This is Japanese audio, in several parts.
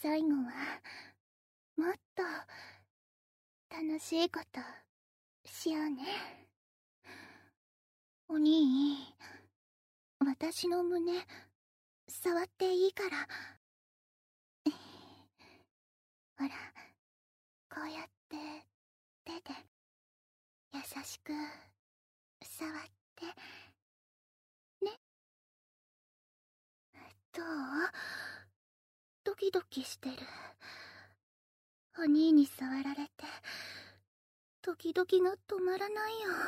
最後はもっと楽しいことしようね。お兄、私の胸触っていいから。ほら、こうやって手で優しく触ってね。どう？ドキドキしてる。お兄に触られてドキドキが止まらないよ。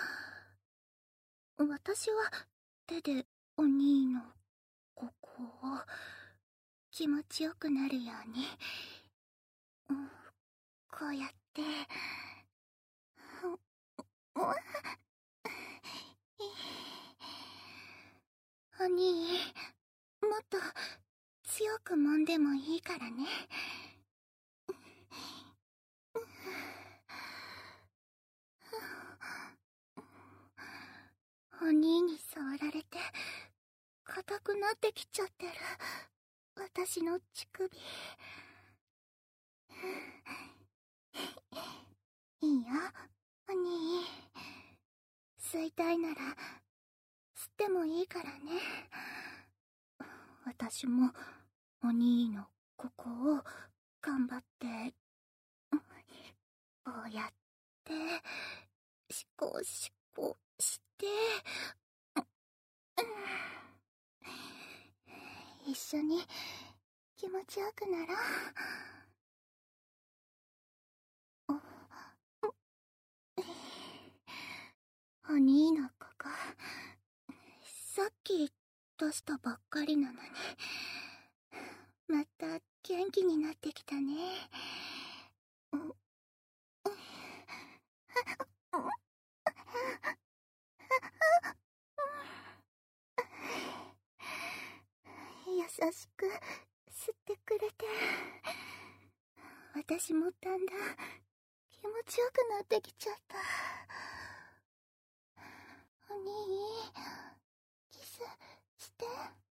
私は手でお兄のここを気持ちよくなるように、こうやってお兄、もっと強く揉んでもいいからね。お兄に触られて硬くなってきちゃってる私の乳首。いいよ、お兄。吸いたいなら吸ってもいいからね。私もお兄のここを頑張ってこうやってシコシコして一緒に気持ちよくなろう。お兄のここさっき出したばっかりなのにまた元気になってきたね。優しく吸ってくれて私もだんだん気持ちよくなってきちゃった。お兄、キスして。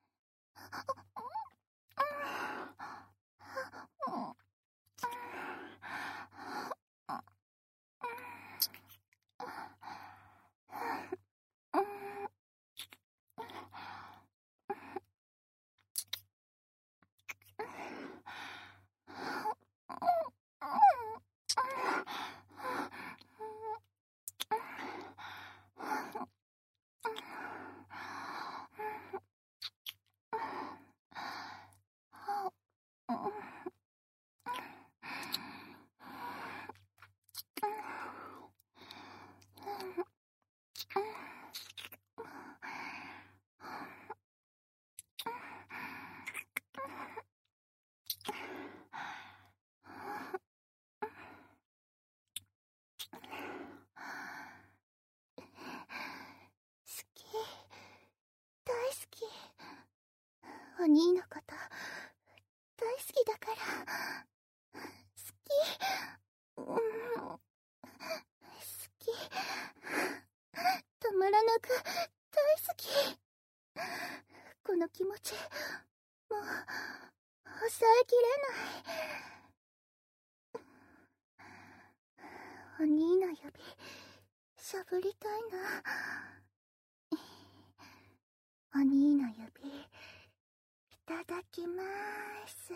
大好き。お兄のこと大好きだから。好き。好き。たまらなく大好き。この気持ちもう抑えきれない。お兄の指しゃぶりたいな。お兄の指いただきまーす。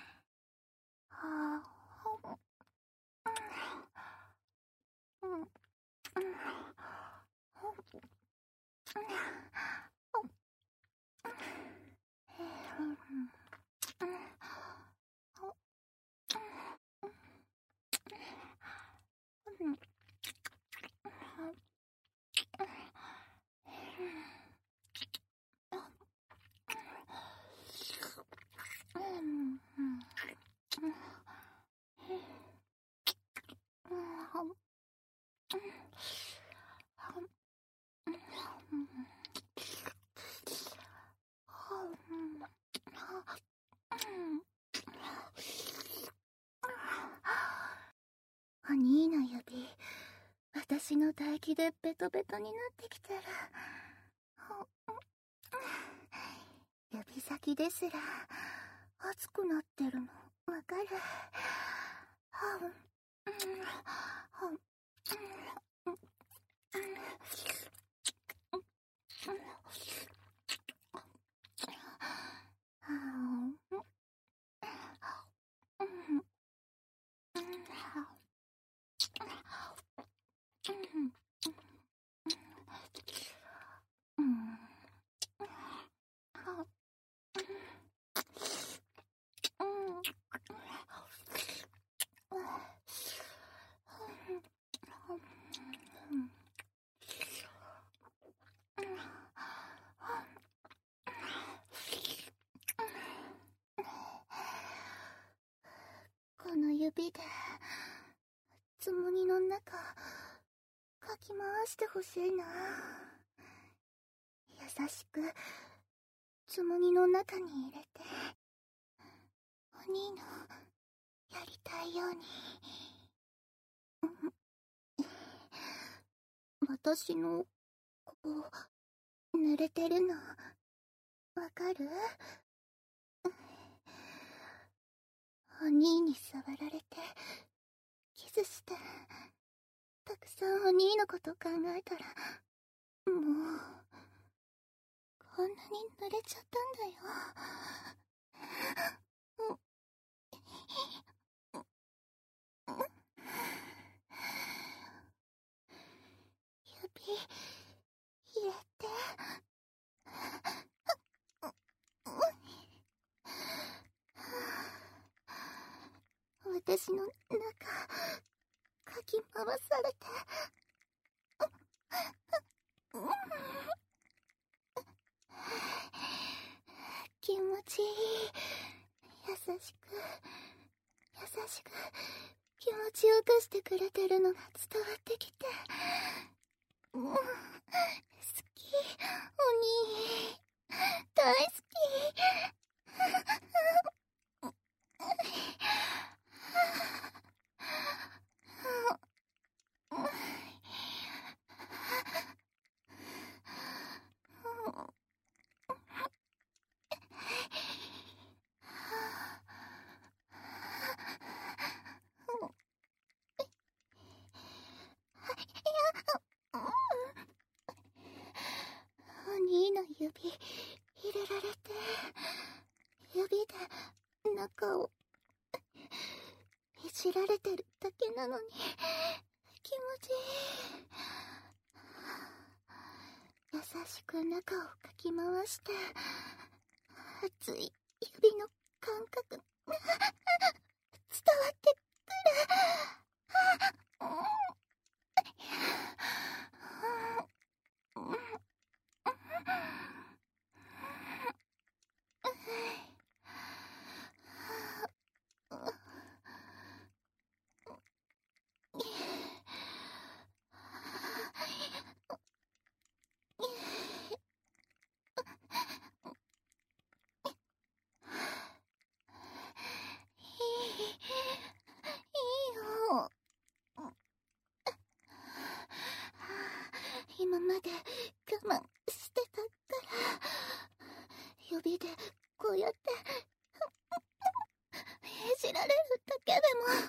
お兄の指、私の唾液でベトベトになってきたら、指先ですら熱くなってるのかる。この指でつむぎの中かき回してほしいな。優しくつむぎの中に入れて、お兄のやりたいように。私のこう濡れてるのわかる？お兄に触られてキスして、たくさんお兄のこと考えたら、もうこんなに濡れちゃったんだよ。指入れて。私の中かき回されて。気持ちいい。優しく優しく気持ちよくしてくれてるのが伝わってきて、好き。お兄大好き。お兄の指入れられて、指で中をいじられてるだけなのに気持ちいい。優しく中をかき回して、熱い指の感覚伝わってくる。今まで我慢してたから、指でこうやっていじられるだけでも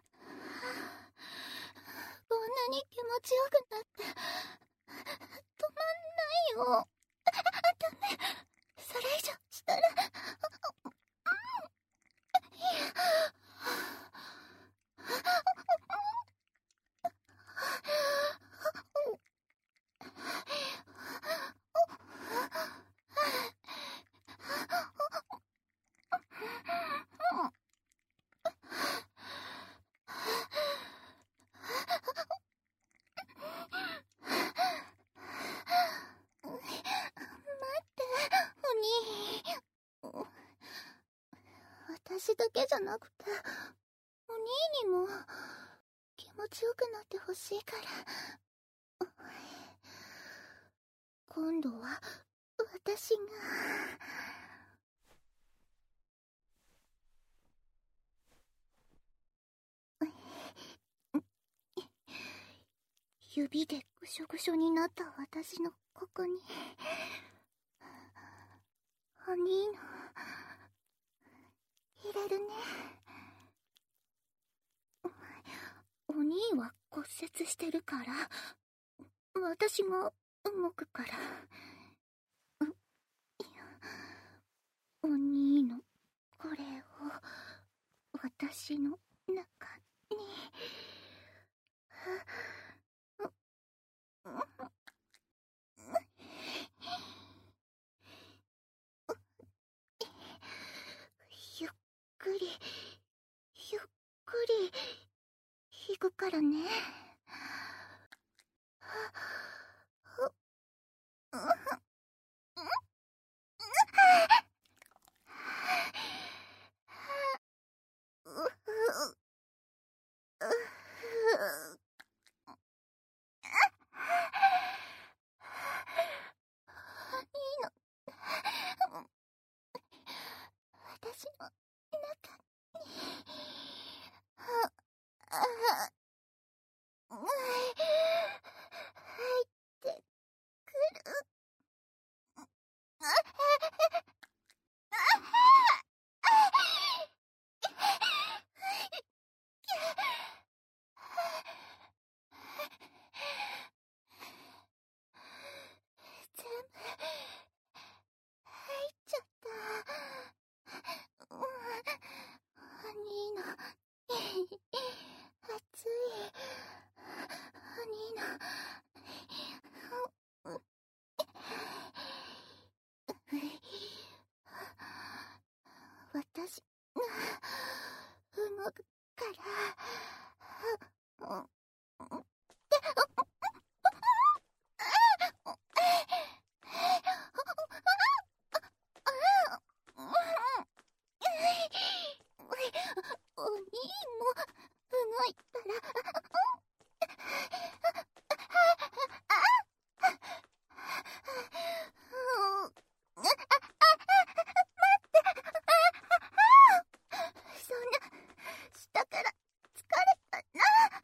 こんなに気持ちよくなって止まんないよ。ダメ、それ以上したら私だけじゃなくてお兄にも気持ちよくなってほしいから。今度は私が指でぐしょぐしょになった私のここにお兄の入れるね。 お兄は骨折してるから、私が動くから。お兄のこれを私の中に。ゆっくりゆっくり引くからね。私の中に入ってくる。全部入っちゃった。兄の熱い兄の私が動くからお兄も動いたらそんな下から疲れたな。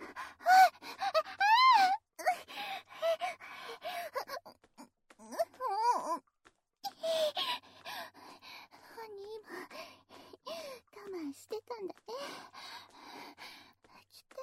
お兄も我慢してたんだね。来て。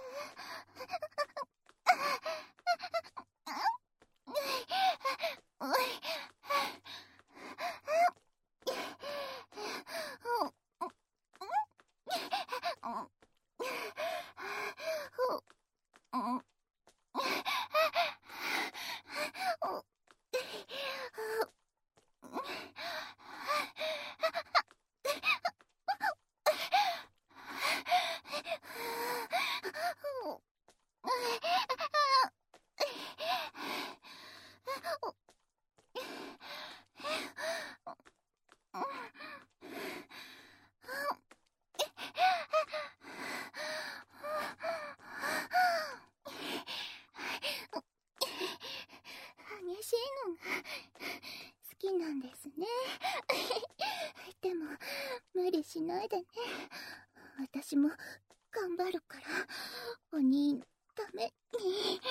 激しいのが好きなんですね。でも無理しないでね。私も頑張るから、お兄のために。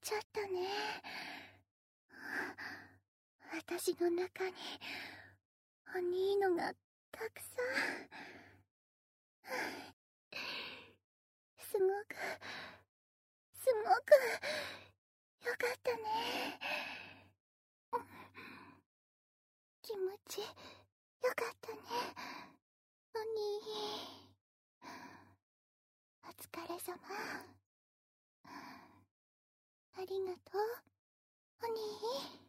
ちゃったね。私の中にお兄のがたくさん。すごくよかったね。気持ちよかったね、お兄。お疲れ様。ありがとう、お兄。